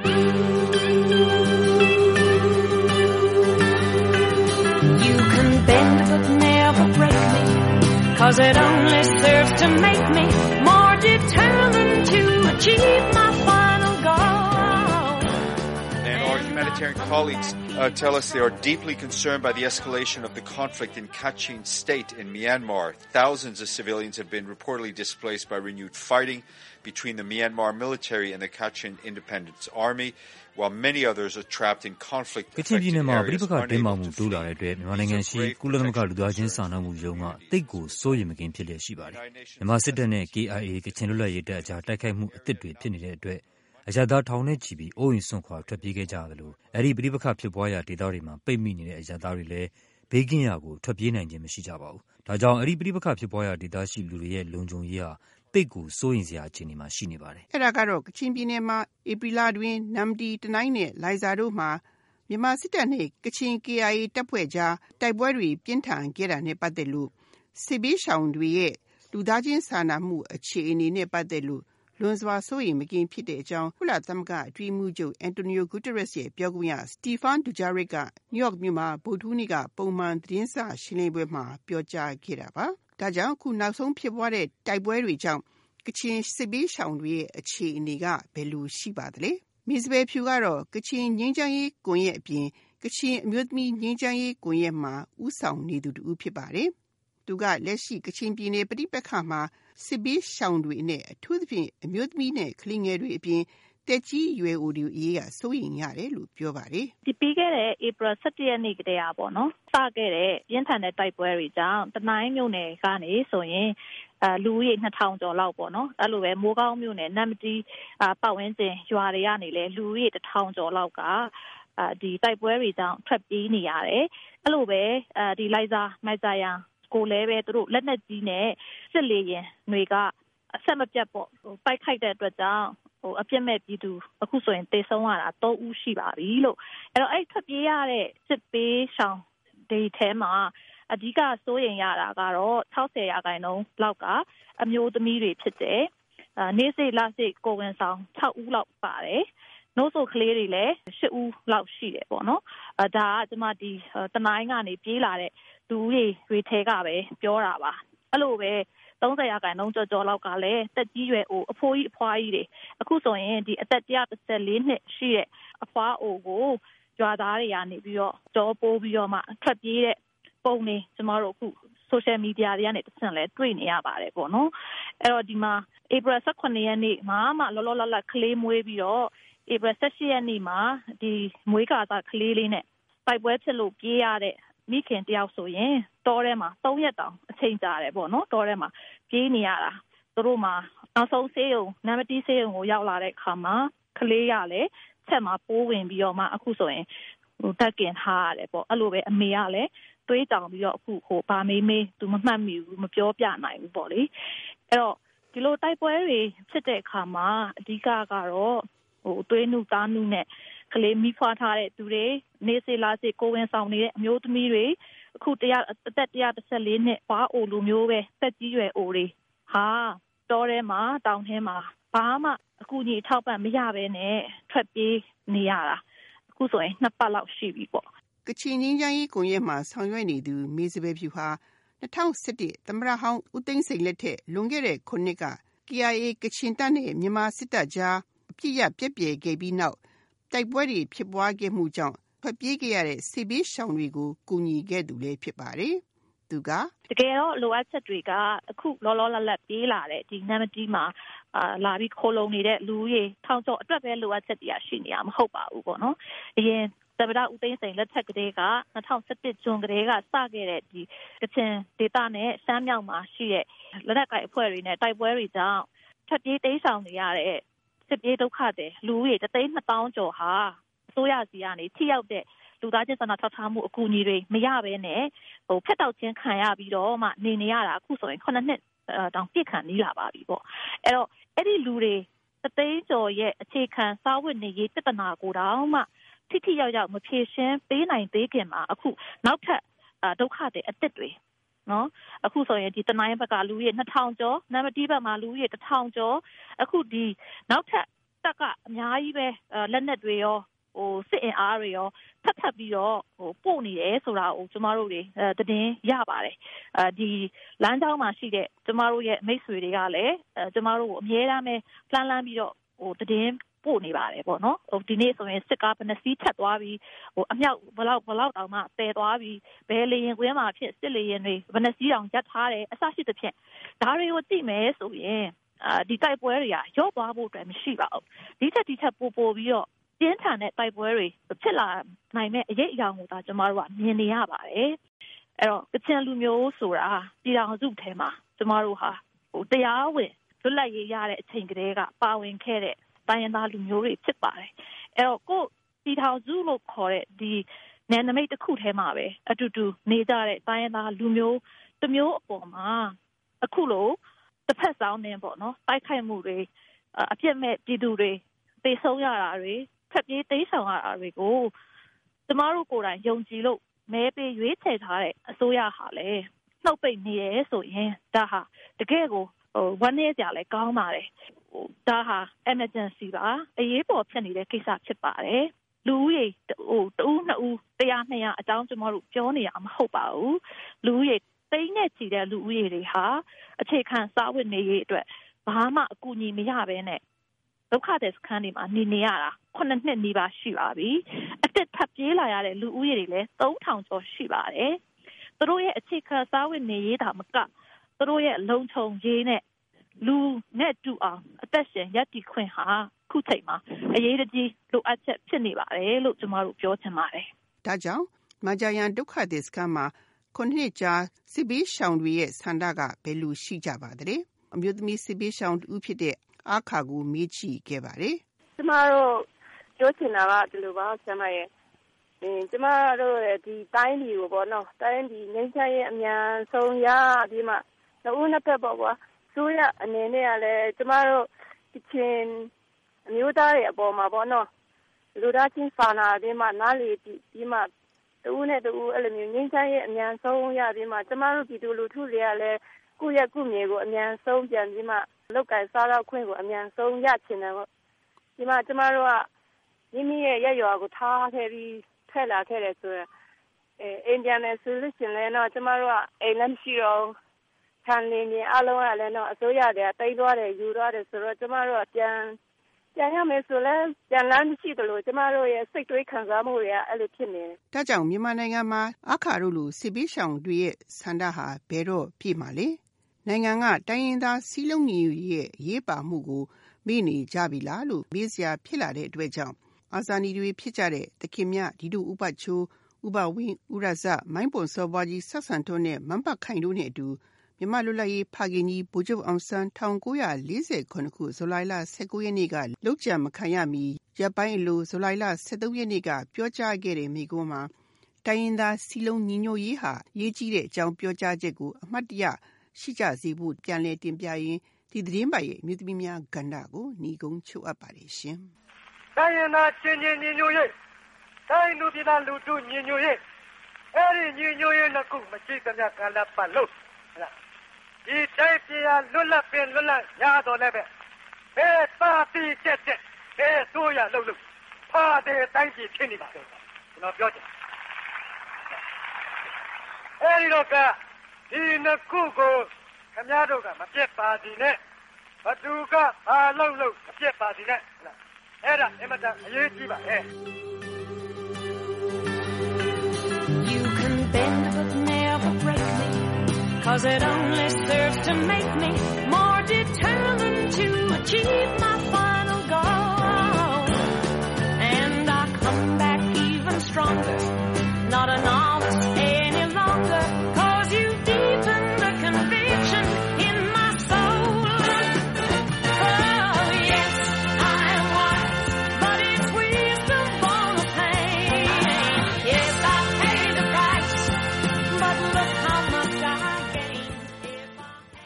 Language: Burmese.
You can bend but never break me, 'cause it only serves to make me more determined to achieve my final goal. And our humanitarian colleagues tell us they are deeply concerned by the escalation of the conflict in Kachin state in Myanmar. Thousands of civilians have been reportedly displaced by renewed fighting between the Myanmar military and the Kachin Independence Army, while many others are trapped in conflict-affected areas unable to flee. မြန်မာနိုင်ငံရှိကုလသမဂ္ဂလူသားချင်းစာနာမှုရုံးကတိတ်ကိုစိုးရိမ်မကင်းဖြစ်လျက်ရှိပါတယ်။မြန်မာစစ်တပ်နဲ့ KIA ကချင်လွတ်လပ်ရေးတပ်အကြားတိုက်ခိုက်မှုအသစ်တွေဖြစ်နေတဲ့အတွက်အရပ်သားထောင်နဲ့ချီပြီးအိုးအိမ်စွန့်ခွာထွက်ပြေးခဲ့ကြရသလိုအဲဒီပဋိပက္ခဖြစ်ပွားရာဒေသတွေမှာပိတ်မိနေတဲ့အရပ်သားတွေလည်းဘေးကင်းရာကိုထွက်ပြေးနိုင်ခြင်းမရှိကြပါဘူး။ဒါကြောင့်အဲဒီပဋိပက္ခဖြစ်ပွားရာဒေသရှိလူတွေရဲ့လုံခြုံရေးဟာတိတ်ကိုစိုးရိမ်စရာအခြေအနေမှာရှိနေပါတယ်။အဲ့ဒါကတော့ကချင်ပြည်နယ်မှာဧပြီလတွင်နမ်တီတနိုင်းနဲ့လိုင်ဇာတို့မှာမြန်မာစစ်တပ်နဲ့ကချင် KIA တပ်ဖွဲ့ကြားတိုက်ပွဲတွေပြင်းထန်ခဲ့တာနဲ့ပတ်သက်လို့စစ်ဘေးရှောင်တွေရဲ့လူသားချင်းစာနာမှုအခြေအနေနဲ့ပတ်သက်လို့လွန်စွာစိုးရိမ်မကင်းဖြစ်တဲ့အကြောင်းကုလသမဂ္ဂအတွင်းမှုချုပ်အန်တိုနီယိုဂူတရက်စ်ရဲ့ပြောခွင့်ရစတီဖန်ဒူဂျာရစ်ကနယူးယောက်မြို့မှာဗုဒ္ဓဟူးနေ့ကပုံမှန်သတင်းစာရှင်းလင်းပွဲမှာပြောကြားခဲ့တာပါ။ဒါကြောင့်အခုနောက်ဆုံးဖြစ်ပွားတဲ့တိုက်ပွဲတွေကြောင့်ကချင်စစ်ဘေးရှောင်တွေရဲ့အခြေအနေကဘယ်လိုရှိပါသလဲ။မစ္စဘယ်ဖြူကတော့ကချင်ငြိမ်းချမ်းရေးကွန်ရက်အပြင်ကချင်အမျိုးသမီးငြိမ်းချမ်းရေးကွန်ရက်မှာဦးဆောင်နေသူတူဖြစ်ပါတယ်။သူကလက်ရှိကချင်ပြည်နယ်ပဋိပက္ခမှာစစ်ဘေးရှောင်တွေနဲ့အထူးသဖြင့်အမျိုးသမီးနဲ့ကလေးငယ်တွေအပြင်တက်ကြီးရွယ်အိုတွေအရေးကစိုးရိမ်ရတယ်လို့ပြောပါတယ်။ဒီပြီးခဲ့တဲ့ဧပြီ17ရက်နေ့ကတည်းကပေါ့နော်စခဲ့တဲ့ပြင်းထန်တဲ့တိုက်ပွဲတွေကြောင့်တနိုင်းမြို့နယ်ကနေဆိုရင်လူဦးရေ2000ကျော်လောက်ပေါ့နော်အဲ့လိုပဲမိုးကောင်းမြို့နယ်နမ်မတီပတ်ဝန်းကျင်ရွာတွေကနေလဲလူဦးရေ1000ကျော်လောက်ကဒီတိုက်ပွဲတွေကြောင့်ထွက်ပြေးနေရတယ်အဲ့လိုပဲဒီလိုက်ဇာမိုက်ဇာယန်ကိုလည်းပဲသူတို့လက်နက်ကြီးနဲ့စစ်လေယာဉ်တွေကအဆက်မပြတ်ပေါ့ပိုက်ခိုက်တဲ့အတွက်ကြောင့်အပြစ်မဲ့ပြည်သူအခုဆိုရင်တေဆုံးရတာ3ဦးရှိပါပြီလို့အဲ့တော့အဲ့ထွက်ပြေးရတဲ့စစ်ပေးရှောင်တွေထဲမှာအဓိကစိုးရိမ်ရတာကတော့60%လောက်ကအမျိုးသမီးတွေဖြစ်တယ်နေ့စိလစိကိုဝင်ဆောင်6ဦးလောက်ပါတယ်နို့ဆိုကလေးတွေလည်း10ဦးလောက်ရှိတယ်ပေါ့နော်ဒါကကျွန်မဒီတနိုင်းကနေပြေးလာတဲ့သူတွေထဲကပဲပြောတာပါအဲ့လိုပဲ30%ကျော်လောက်ကလည်းတက်ကြီးရွယ်အိုအဖိုးကြီးအဖွားကြီးတွေအခုဆိုရင်ဒီအသက်114နှစ်ရှိတဲ့အဖွားအိုကိုကြွားသားတွေကနေပြီးတော့ကြောပိုးပြီးတော့မှထွက်ပြေးတဲ့ပုံတွေကျွန်တော်တို့အခု social media တွေကနေတစ်ဆင့်လဲတွေ့နေရပါတယ်ပေါ့နော်အဲ့တော့ဒီမှာဧပြီ18ရက်နေ့မှာမှလောလောလတ်လတ်ကလေးမွေးပြီးတော့ဧပြီ18ရက်နေ့မှာဒီမွေးကာသာကလေးလေးနဲ့တိုက်ပွဲဖြစ်လို့ပြေးရတဲ့မိခင်တယောက်ဆိုရင်တောထဲမှာ3ရက်တောင်အချိန်ကြာတယ်ပေါ့နော်တောထဲမှာပြေးနေရတာသူတို့မှာနောက်ဆုံးဆေးရုံနမ်မတီးဆေးရုံကိုရောက်လာတဲ့အခါမှာကလေးရလည်းချက်မှာပိုးဝင်ပြီးတော့မှအခုဆိုရင်တက်ကင်ထားရတယ်ပေါ့အဲ့လိုပဲအမေကလည်းသွေးတောင်ပြီးတော့အခုဗာမေးသူမမှတ်မိဘူးမပြောပြနိုင်ဘူးပေါ့လေအဲ့တော့ဒီလိုတိုက်ပွဲတွေဖြစ်တဲ့အခါမှာအဓိကကတော့သွေးနုသားနုနဲ့ကလေးမိဖွားထားတဲ့သူတွေနေစေလာစေကိုဝင်ဆောင်နေတဲ့အမျိုးသမီးတွေအခုအသက်114နှစ်ဘာအိုလူမျိုးပဲတက်ကြီးရွယ်အိုတွေဟာတောထဲမှာတောင်ထဲမှာဘာမှအကူအညီထောက်ပံ့မရဘဲနဲ့ထွက်ပြေးနေရတာအခုဆိုရင်2ပတ်လောက်ရှိပြီပေါ့ကချင်ငင်းချမ်းရေးကွန်ရက်မှာဆောင်ရွက်နေသူမေစပယ်ဖြူဟာ2017သမ္မတဟောင်းဦးသိန်းစိန်လက်ထက်လွန်ခဲ့တဲ့ခုနှစ်က KIA ကချင်တပ်နဲ့မြန်မာစစ်တပ်ကြားအပြစ်ရပြက်ပြဲခဲ့ပြီးနောက်တိုက်ပွဲတွေဖြစ်ပွားခဲ့မှုကြောင့်ထွက်ပြေးခဲ့ရတဲ့စစ်ဘေးရှောင်တွေကိုကူညီခဲ့သူလည်းဖြစ်ပါတယ်။သူကတကယ်တော့လိုအပ်ချက်တွေကအခုလောလောလတ်လတ်ပြေးလာတဲ့ဒီနမ်မတီးမှာလာပြီးခိုးလုံနေတဲ့လူကြီးထောင်ကျော်အတွက်ပဲလိုအပ်ချက်တွေရှိနေတာမဟုတ်ပါဘူးပေါ့နော်။အရင်သမ္မတဦးသိန်းစိန်လက်ထက်ကတည်းက2017ဇွန်ကတည်းကစခဲ့တဲ့ဒီကချင်ဒေသနဲ့ရှမ်းမြောက်မှာရှိတဲ့လက်နက်ကိုင်အဖွဲ့တွေနဲ့တိုက်ပွဲတွေကြောင့်ထွက်ပြေးတိမ်းရှောင်နေရတဲ့စစ်ပြေးဒုက္ခတွေလူကြီး1,200,000ကျော်ဟာအစိုးရစီကနေထိရောက်တဲ့လူသားချင်းစာနာထောက်ထားမှုအကူအညီတွေမရဘဲနဲ့ဖက်တောက်ချင်းခံရပြီးတော့မှနေရတာအခုဆိုရင်9နှစ်တောင်ပြည့်ခံနေလာပါပြီပေါ့အဲ့တော့အဲ့ဒီလူတွေ1,000,000ကျော်ရဲ့အခြေခံစားဝတ်နေရေးပြဿနာကိုတောင်မှထိရောက်မဖြေရှင်းပေးနိုင်သေးခင်မှာအခုနောက်ထပ်ဒုက္ခတွေအစ်တွေနော်အခုဆိုရင်ဒီတနိုင်းဘက်ကလူကြီး2000ကျော်နမ်မတီးဘက်မှာလူကြီး1000ကျော်အခုဒီနောက်ထပ်တပ်ကအများကြီးပဲလက်နက်တွေရောစစ်အင်အားတွေရောထပ်ပြီးတော့ပို့နေတယ်ဆိုတာကိုကျမတို့တွေသတင်းရပါတယ်ဒီလမ်းကြောင်းမှာရှိတဲ့ကျမတို့ရဲ့မိတ်ဆွေတွေကလည်းကျမတို့ကိုအမြဲတမ်းပဲလှမ်းပြီးတော့သတင်းပို့နေပါတယ်ပေါ့နော်ဒီနေ့ဆိုရင်စစ်ကားဘယ်နှစီးထပ်သွားပြီးအမြောက်ဘလောက်တောင်မှတည်သွားပြီးဘယ်လေရင်ကွင်းမှာဖြစ်စစ်လေရင်တွေဘယ်နှစီးတောင်ရပ်ထားတယ်အစရှိသဖြင့်ဒါတွေကိုသိမယ်ဆိုရင်ဒီတိုက်ပွဲတွေကရော့သွားဖို့အတွက်မရှိပါဘူးဒီထက်ပိုပြီးတော့ပြင်းထန်တဲ့တိုက်ပွဲတွေဖြစ်လာနိုင်မဲ့အရေးအယောင်ကိုဒါကျမတို့ကမြင်နေရပါတယ်အဲ့တော့ကချင်လူမျိုးဆိုတာပြည်ထောင်စုထဲမှာကျမတို့ဟာတရားဝင်လွတ်လပ်ရေးရတဲ့အချိန်ကလေးကပါဝင်ခဲ့တဲ့တိုင်းရင်းသားလူမျိုးတွေဖြစ်ပါတယ်အဲ့တော့ကိုပြည်ထောင်စုလို့ခေါ်တဲ့ဒီနယ်နိမိတ်တစ်ခုထဲမှာပဲအတူတူနေကြတဲ့တိုင်းရင်းသားလူမျိုးတစ်မျိုးအပေါ်မှာအခုလိုတစ်ဖက်ဆောင်နေပေါ့နော်တိုက်ခိုက်မှုတွေအပြစ်မဲ့ပြည်သူတွေသေဆုံးရတာတွေဖက်ပြေးတိမ်းဆောင်ရတာတွေကိုကျမတို့ကိုယ်တိုင်ယုံကြည်လို့မဲပေးရွေးချယ်ထားတဲ့အစိုးရဟာလည်းနှုတ်ပိတ်နေရဲဆိုရင်ဒါဟာတကယ်ကိုဝမ်းနည်းကြလဲကောင်းပါတယ်ဒါဟာ emergency ပါအရေးပေါ်ဖြစ်နေတဲ့ကိစ္စဖြစ်ပါတယ်လူဦးရေတဦးနှစ်ဦး100 200အကြောင်းကျမတို့ပြောနေရမှာမဟုတ်ပါဘူးလူဦးရေသိန်းနဲ့ချီတဲ့လူဦးရေတွေဟာအခြေခံစားဝတ်နေရေးအတွက်ဘာမှအကူအညီမရဘဲနဲ့ဒုက္ခသည်စခန်းတွေမှာနေရတာ9 နှစ်နီးပါးရှိပါပြီအသက်ထပ်ပြေးလာရတဲ့လူဦးရေတွေလည်း3000ကျော်ရှိပါတယ်သူတို့ရဲ့အခြေခံစားဝတ်နေရေးဒါမကသူတို့ရဲ့လုံခြုံရေးနဲ့လူနဲ့တူအောင်အသက်ရှင်ရပ်တည်ခွင့်ဟာခုချိန်မှာအရေးကြီးလိုအပ်ချက်ဖြစ်နေပါတယ်လို့ကျမတို့ပြောချင်ပါတယ်ဒါကြောင့်မဂျာယန်ဒုက္ခသည်စခန်းမှာ9 နှစ်ကြာစစ်ဘေးရှောင်တွေရဲ့ဆန္ဒကဘယ်လိုရှိကြပါသလဲအမျိုးသမီးစစ်ဘေးရှောင်တူဖြစ်တဲ့အခါကိုမေးချခဲ့ပါတယ်ကျမတို့ပြောချင်တာကဒီလိုပါဆရာမရဲ့ကျမတို့ဒီတိုင်းပြည်ကိုပေါ့နော်တိုင်းပြည်ငြိမ်းချမ်းရေးအမြန်ဆုံးရပြီးမှနှစ်ဖက်ပေါ့ကွာဆိုရအနေနဲ့ကလည်းကျမတို့ကချင်အမျိုးသားတွေအပေါ်မှာပေါ့နော်လူသားချင်းစာနာပြီးမှနားလေပြီးမှတူနဲ့တူအဲ့လိုမျိုးငြိမ်းချမ်းရေးအမြန်ဆုံးရပြီးမှကျမတို့ပြည်သူလူထုတွေကလည်းကိုယ့်ရဲ့ကိုယ်မြေကိုအမြန်ဆုံးပြန်ပြီးမှလောက်ကစားတော့ခွင့်ကိုအမြန်ဆုံးရချင်တယ်ပေါ့ဒီမှာကျမတို့ကမိမိရဲ့ရက်ရွာကိုထားခဲ့ပြီးထွက်လာခဲ့တယ်ဆိုရင်အိန္ဒိယနဲ့ဆိုလို့ရှိရင်တော့ကျမတို့ကအိမ်လည်းမရှိတော့ခြံလင်းနေအလုံးကလည်းတော့အစိုးရတွေကတိတ်သွားတယ်ယူသွားတယ်ဆိုတော့ကျမတို့ကပြန်ရမယ်ဆိုလဲပြန်လမ်းမရှိတယ်လို့ကျမတို့ရဲ့စိတ်တွေးခံစားမှုတွေကအဲ့လိုဖြစ်နေတယ်။ဒါကြောင့်မြန်မာနိုင်ငံမှာအခါတို့လိုစစ်ပေးရှောင်တွေရဲ့ဆန္ဒဟာဘယ်တော့ပြည့်မှာလဲ။နိုင်ငံကတိုင်းရင်းသားစီးလုံးညီရဲ့ရေးပါမှုကိုမေ့နေကြပြီလားလို့မေးစရာဖြစ်လာတဲ့အတွက်ကြောင့်အာဇာနည်တွေဖြစ်ကြတဲ့သခင်မြဒီတို့ဥပချိုးဥပဝင်းဥရဇမိုင်းပွန်စောပွားကြီးဆက်ဆန်ထွန်းနဲ့မန်ပတ်ခိုင်တို့နဲ့အတူမြန်မာလွတ်လပ်ရေးဖခင်ကြီးဗိုလ်ချုပ်အောင်ဆန်း1940ခုဇူလိုင်လ19ရက်နေ့ကလုကြံမခံရမီရပ်ပိုင်းအလိုဇူလိုင်လ23ရက်နေ့ကပြောကြားခဲ့တဲ့မိကွန်းမှာတိုင်းရင်းသားစီလုံးညီညွတ်ရေးဟာရေးကြီးတဲ့အကြောင်းပြောကြားချက်ကိုအမှတ်တရရှိကြစေဖို့ပြန်လည်တင်ပြရင်းဒီသတင်းပတ်ရဲ့မြို့သမီးများကဏ္ဍကိုညီကုန်းချုပ်အပ်ပါတယ်ရှင်။တိုင်းရင်းသားချင်းချင်းညီညွတ်ရေးတိုင်းလူပြည်သားလူထုညီညွတ်ရေးအဲ့ဒီညီညွတ်ရေးနှစ်ခုမရှိသမျှကာလပတ်လို့ဒီတိုင်းပြည်လွတ်လပ်ပင်လွတ်လပ်ရတော့လည်းပဲဘယ်ပါတီချက်ဘယ်ဆိုရလို့ဖာတဲ့တိုင်းပြည်ဖြစ်နေပါတော့ကျွန်တော်ပြောချင်အဲဒီတော့ကဒီနှစ်ခုကိုခင်ဗျားတို့ကမပြတ်ပါစီနဲ့ဘသူကဘာလို့မပြတ်ပါစီနဲ့အဲ့ဒါအမှန်တအရေးကြီးပါလေ You can bend but never break me Cause it only serves to make me more determined to achieve my